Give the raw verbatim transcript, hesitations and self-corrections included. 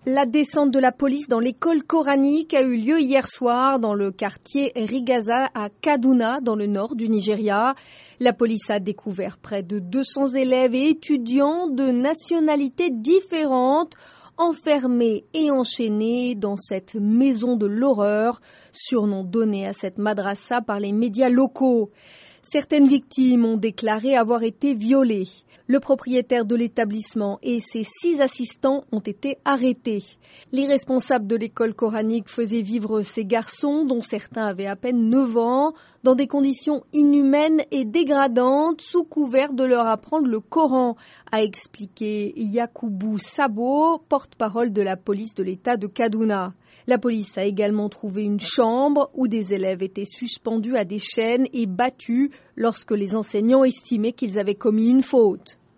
La descente de la police dans l'école coranique a eu lieu hier soir dans le quartier Rigaza à Kaduna, dans le nord du Nigeria. La police a découvert près de deux cents élèves et étudiants de nationalités différentes enfermés et enchaînés dans cette maison de l'horreur, surnom donné à cette madrasa par les médias locaux. Certaines victimes ont déclaré avoir été violées. Le propriétaire de l'établissement et ses six assistants ont été arrêtés. Les responsables de l'école coranique faisaient vivre ces garçons, dont certains avaient à peine neuf ans, dans des conditions inhumaines et dégradantes, sous couvert de leur apprendre le Coran, a expliqué Yakubu Sabo, porte-parole de la police de l'État de Kaduna. La police a également trouvé une chambre où des élèves étaient suspendus à des chaînes et battus lorsque les enseignants estimaient qu'ils avaient commis une faute.